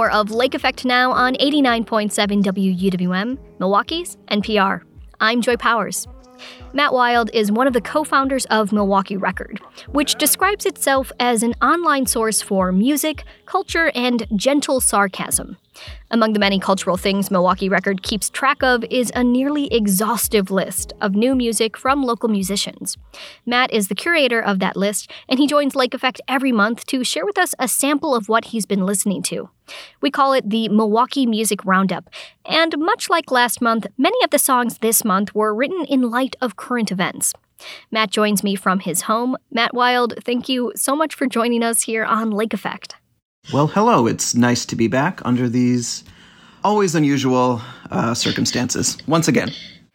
hour of Lake Effect Now on 89.7 WUWM, Milwaukee's NPR. I'm Joy Powers. Matt Wild is one of the co-founders of Milwaukee Record, which describes itself as an online source for music, culture, and gentle sarcasm. Among the many cultural things Milwaukee Record keeps track of is a nearly exhaustive list of new music from local musicians. Matt is the curator of that list, and he joins Lake Effect every month to share with us a sample of what he's been listening to. We call it the Milwaukee Music Roundup, and much like last month, many of the songs this month were written in light of current events. Matt joins me from his home. Matt Wild, thank you so much for joining us here on Lake Effect. Well, hello. It's nice to be back under these always unusual circumstances. Once again.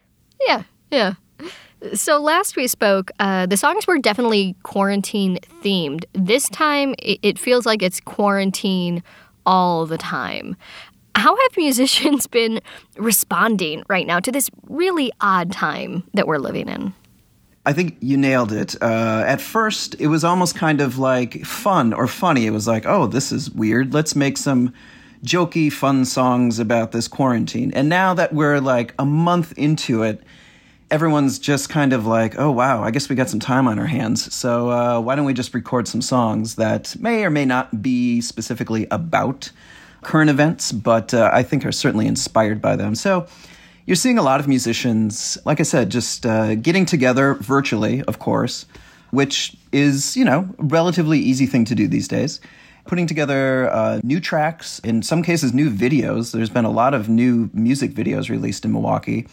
Yeah. So last we spoke, the songs were definitely quarantine themed. This time, it feels like it's quarantine all the time. How have musicians been responding right now to this really odd time that we're living in? I think you nailed it. At first, it was almost kind of like fun or funny. It was like, oh, this is weird. Let's make some jokey, fun songs about this quarantine. And now that we're like a month into it, everyone's just kind of like, oh, wow, I guess we got some time on our hands. So why don't we just record some songs that may or may not be specifically about current events, but I think are certainly inspired by them. So you're seeing a lot of musicians, like I said, just getting together virtually, of course, which is, a relatively easy thing to do these days. Putting together new tracks, in some cases new videos. There's been a lot of new music videos released in Milwaukee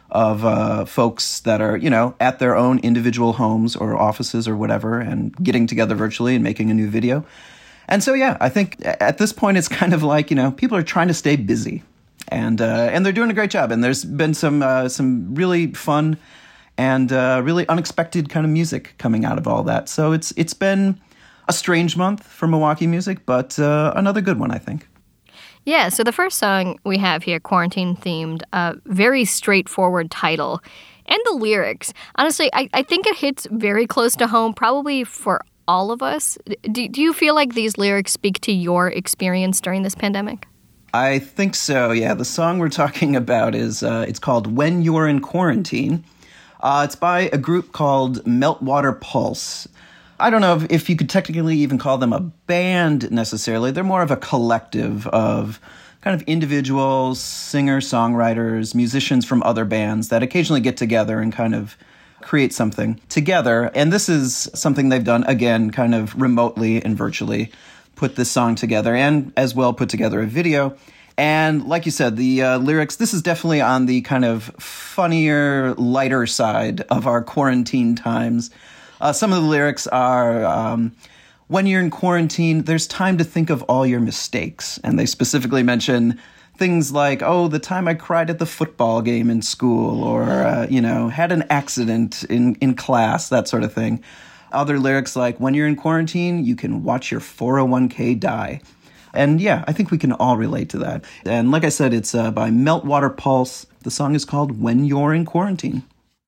of folks that are, at their own individual homes or offices or whatever and getting together virtually and making a new video. And so, yeah, I think at this point it's kind of like, people are trying to stay busy. And they're doing a great job. And there's been some really fun and really unexpected kind of music coming out of all that. So it's been a strange month for Milwaukee music, but another good one, I think. Yeah, so the first song we have here, quarantine themed, very straightforward title. And the lyrics, honestly, I think it hits very close to home, probably for all of us. Do you feel like these lyrics speak to your experience during this pandemic? I think so, yeah. The song we're talking about is, it's called When You're in Quarantine. It's by a group called Meltwater Pulse. I don't know if you could technically even call them a band necessarily. They're more of a collective of kind of individuals, singer-songwriters, musicians from other bands that occasionally get together and kind of create something together. And this is something they've done, again, kind of remotely and virtually. Put this song together and as well put together a video. And like you said, the lyrics, this is definitely on the kind of funnier, lighter side of our quarantine times. Some of the lyrics are, when you're in quarantine, there's time to think of all your mistakes. And they specifically mention things like, oh, the time I cried at the football game in school or, had an accident in class, that sort of thing. Other lyrics like, when you're in quarantine, you can watch your 401k die. And yeah, I think we can all relate to that. And like I said, it's by Meltwater Pulse. The song is called When You're in Quarantine.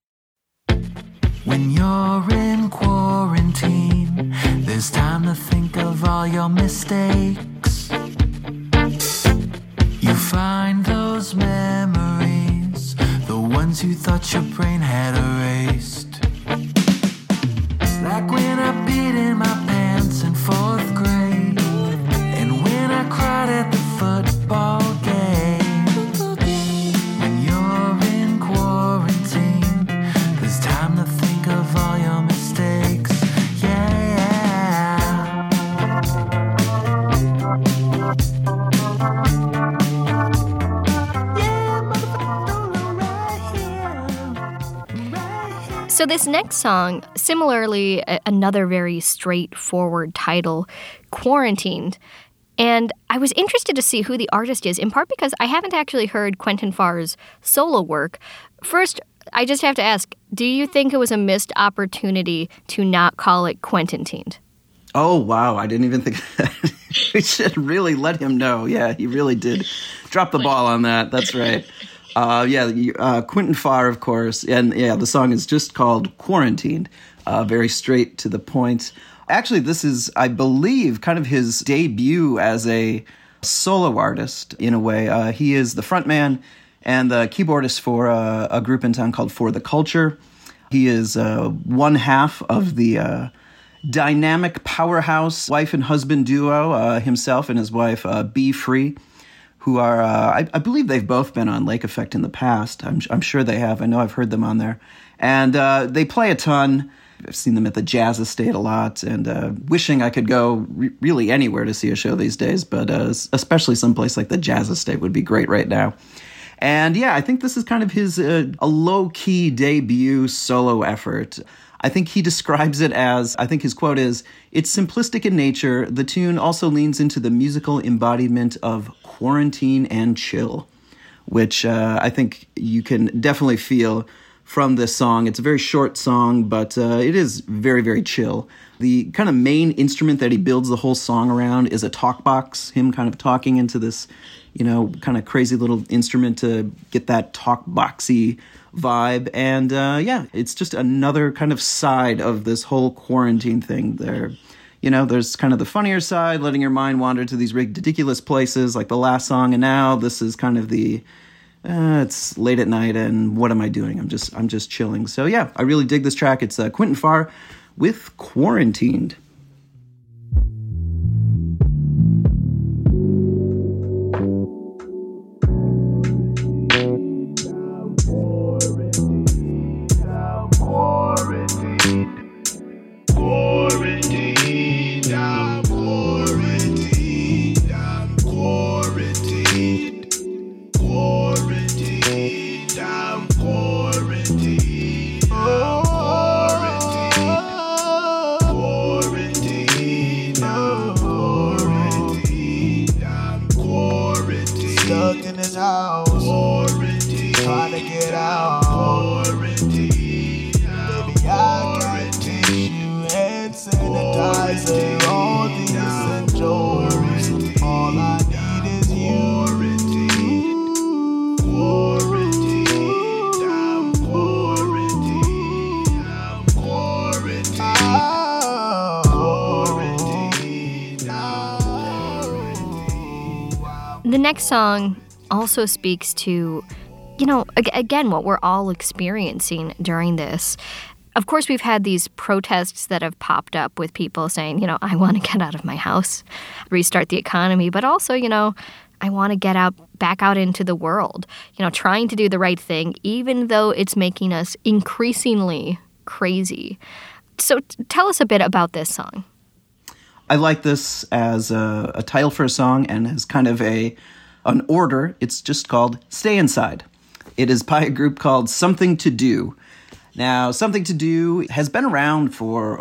When you're in quarantine, there's time to think of all your mistakes. You find those memories, the ones you thought your brain had erased. Like when I peed in my pants in 4th grade, and when I cried at the football game. When you're in quarantine, there's time to think of all your mistakes. So this next song, similarly, another very straightforward title, Quarantined. And I was interested to see who the artist is, in part because I haven't actually heard Quentin Farr's solo work. First, I just have to ask, do you think it was a missed opportunity to not call it Quentin-tined? Oh, wow. I didn't even think that. We should really let him know. Yeah, he really did drop the ball on that. That's right. Quentin Farr, of course. And yeah, the song is just called Quarantined. Very straight to the point. Actually, this is, I believe, kind of his debut as a solo artist in a way. He is the frontman and the keyboardist for a group in town called For the Culture. He is one half of the dynamic powerhouse wife and husband duo, himself and his wife, Be Free, who are, I believe they've both been on Lake Effect in the past. I'm sure they have. I know I've heard them on there. And they play a ton. I've seen them at the Jazz Estate a lot, and wishing I could go really anywhere to see a show these days, but especially someplace like the Jazz Estate would be great right now. And yeah, I think this is kind of his a low-key debut solo effort. I think he describes it as, I think his quote is, "It's simplistic in nature. The tune also leans into the musical embodiment of quarantine and chill," which I think you can definitely feel from this song. It's a very short song, but it is very, very chill. The kind of main instrument that he builds the whole song around is a talk box, him kind of talking into this, kind of crazy little instrument to get that talk boxy vibe. And yeah, it's just another kind of side of this whole quarantine thing there. There's kind of the funnier side, letting your mind wander to these ridiculous places like the last song, and now this is kind of the it's late at night and what am I doing? I'm just chilling. So yeah, I really dig this track. It's Quentin Farr with Quarantined. The next song also speaks to, again, what we're all experiencing during this. Of course, we've had these protests that have popped up with people saying, I want to get out of my house, restart the economy, but also, I want to get back out into the world, trying to do the right thing, even though it's making us increasingly crazy. So tell us a bit about this song. I like this as a title for a song and as kind of an order. It's just called Stay Inside. It is by a group called Something to Do. Now, Something to Do has been around for,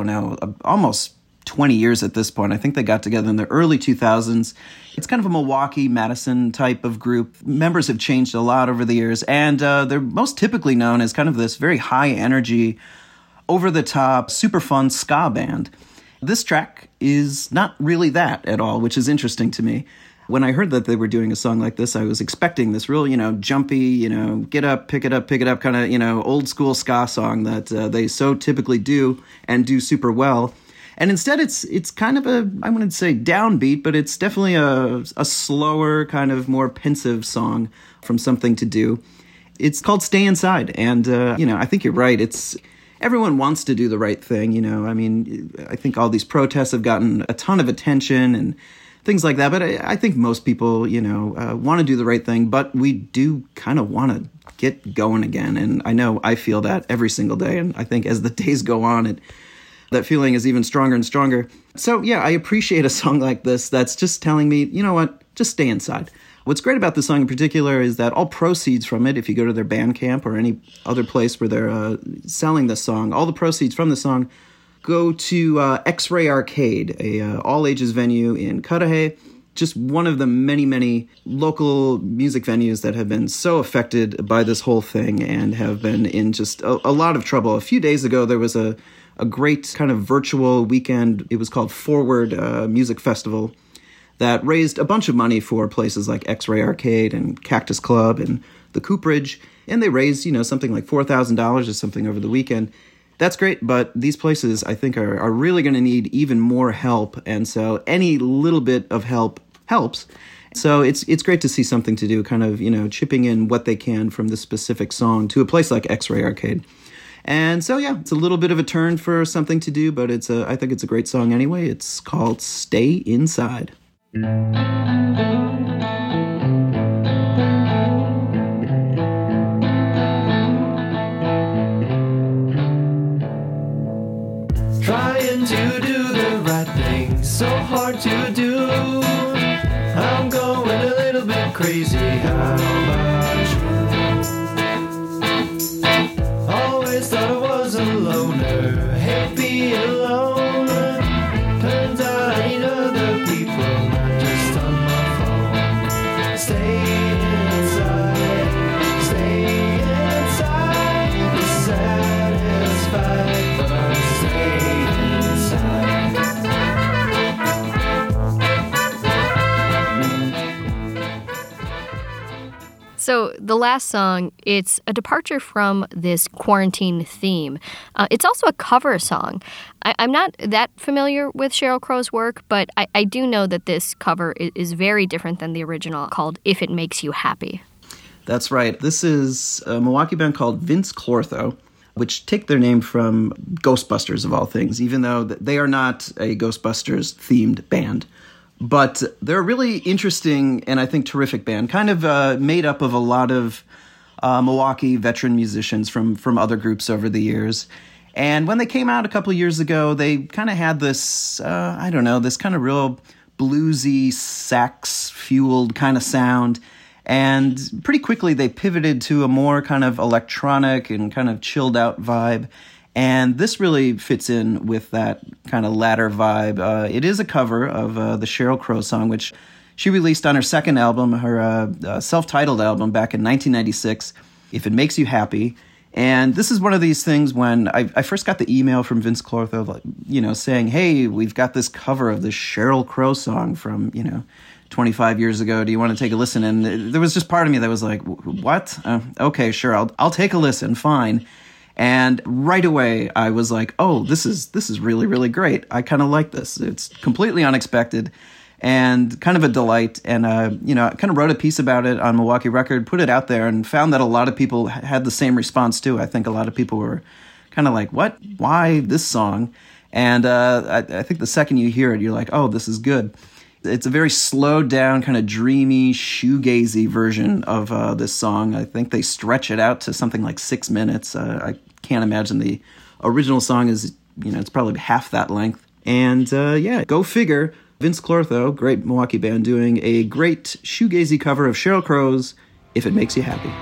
almost 20 years at this point. I think they got together in the early 2000s. It's kind of a Milwaukee, Madison type of group. Members have changed a lot over the years, and they're most typically known as kind of this very high energy, over-the-top, super fun ska band. This track is not really that at all, which is interesting to me. When I heard that they were doing a song like this, I was expecting this real, jumpy, get up, pick it up, kind of, old school ska song that they so typically do and do super well. And instead, it's kind of I wouldn't say downbeat, but it's definitely a slower, kind of more pensive song from Something to Do. It's called Stay Inside. And, I think you're right. Everyone wants to do the right thing, I think all these protests have gotten a ton of attention and things like that. But I think most people, want to do the right thing, but we do kind of want to get going again. And I know I feel that every single day. And I think as the days go on, that feeling is even stronger and stronger. So yeah, I appreciate a song like this that's just telling me, you know what, just stay inside. What's great about this song in particular is that all proceeds from it, if you go to their Bandcamp or any other place where they're selling this song, all the proceeds from the song go to X-Ray Arcade, a all-ages venue in Cudahy. Just one of the many, many local music venues that have been so affected by this whole thing and have been in just a lot of trouble. A few days ago, there was a great kind of virtual weekend. It was called Forward Music Festival that raised a bunch of money for places like X-Ray Arcade and Cactus Club and the Cooperage. And they raised, something like $4,000 or something over the weekend. That's great, but these places, I think, are really going to need even more help. And so any little bit of help helps. So it's great to see Something to Do kind of, chipping in what they can from this specific song to a place like X-Ray Arcade. And so, yeah, it's a little bit of a turn for Something to Do, but I think it's a great song anyway. It's called Stay Inside. Trying to do the right thing, so hard to do. I'm going a little bit crazy, how about you? Always thought I was a loner, hate being alone. Turns out I need other people, not just on my phone. Stay inside, be satisfied, but stay inside. So the last song, it's a departure from this quarantine theme. It's also a cover song. I'm not that familiar with Sheryl Crow's work, but I do know that this cover is very different than the original, called If It Makes You Happy. That's right. This is a Milwaukee band called Vince Clortho, which take their name from Ghostbusters, of all things, even though they are not a Ghostbusters-themed band. But they're a really interesting and I think terrific band, kind of made up of a lot of Milwaukee veteran musicians from other groups over the years. And when they came out a couple of years ago, they kind of had this, this kind of real bluesy, sax-fueled kind of sound. And pretty quickly they pivoted to a more kind of electronic and kind of chilled out vibe. And this really fits in with that kind of latter vibe. It is a cover of the Sheryl Crow song, which she released on her second album, her self-titled album back in 1996, If It Makes You Happy. And this is one of these things when I first got the email from Vince Clortho, saying, hey, we've got this cover of this Sheryl Crow song from, 25 years ago. Do you want to take a listen? And there was just part of me that was like, what? Okay, sure, I'll take a listen, fine. And right away, I was like, oh, this is really, really great. I kind of like this. It's completely unexpected and kind of a delight. And, I kind of wrote a piece about it on Milwaukee Record, put it out there, and found that a lot of people had the same response, too. I think a lot of people were kind of like, what? Why this song? And I think the second you hear it, you're like, oh, this is good. It's a very slowed down, kind of dreamy, shoegazy version of this song. I think they stretch it out to something like 6 minutes. I can't imagine the original song is, it's probably half that length. And go figure. Vince Clortho, great Milwaukee band, doing a great shoegazy cover of Sheryl Crow's If It Makes You Happy.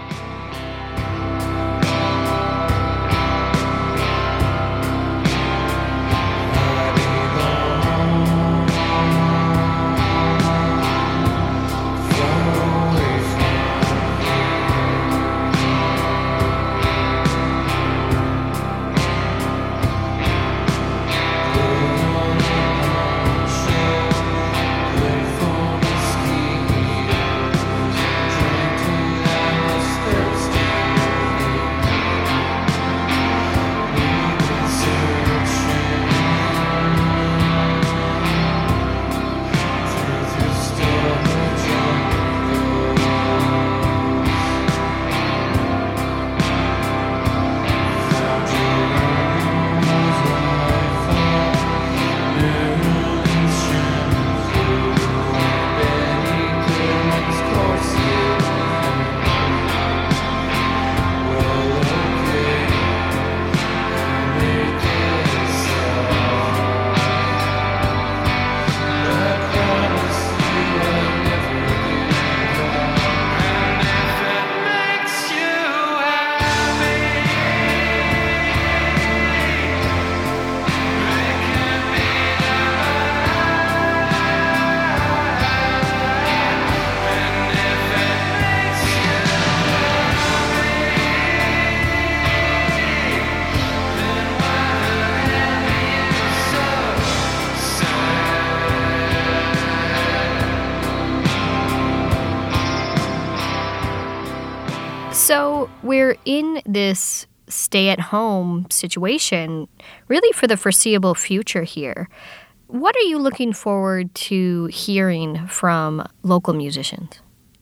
So we're in this stay-at-home situation really for the foreseeable future here. What are you looking forward to hearing from local musicians?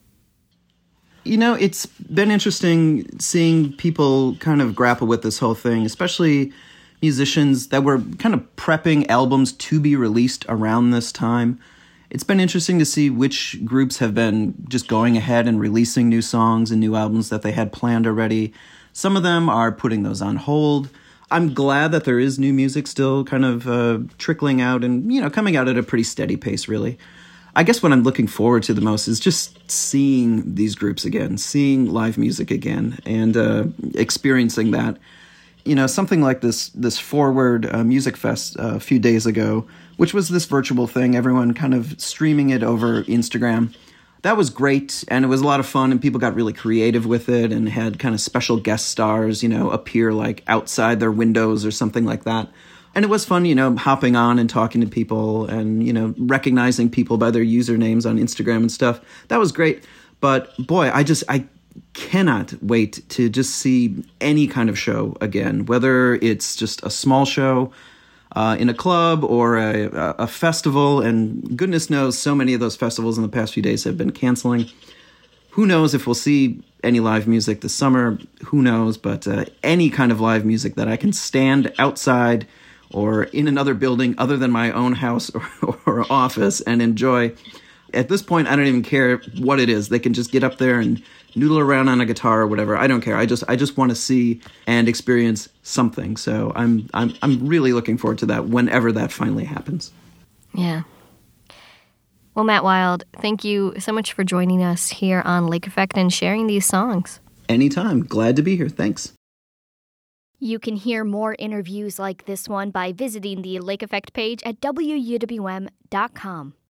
It's been interesting seeing people kind of grapple with this whole thing, especially musicians that were kind of prepping albums to be released around this time. It's been interesting to see which groups have been just going ahead and releasing new songs and new albums that they had planned already. Some of them are putting those on hold. I'm glad that there is new music still kind of trickling out and, coming out at a pretty steady pace, really. I guess what I'm looking forward to the most is just seeing these groups again, seeing live music again, and experiencing that. Something like this Forward Music Fest a few days ago, which was this virtual thing, everyone kind of streaming it over Instagram. That was great, and it was a lot of fun, and people got really creative with it and had kind of special guest stars, appear like outside their windows or something like that. And it was fun, hopping on and talking to people and, recognizing people by their usernames on Instagram and stuff. That was great. But boy, I cannot wait to just see any kind of show again, whether it's just a small show in a club or a festival. And goodness knows so many of those festivals in the past few days have been canceling. Who knows if we'll see any live music this summer? Who knows? But any kind of live music that I can stand outside or in another building other than my own house or office and enjoy. At this point, I don't even care what it is. They can just get up there and noodle around on a guitar or whatever. I don't care. I just want to see and experience something. So I'm really looking forward to that whenever that finally happens. Yeah. Well, Matt Wild, thank you so much for joining us here on Lake Effect and sharing these songs. Anytime. Glad to be here. Thanks. You can hear more interviews like this one by visiting the Lake Effect page at wuwm.com.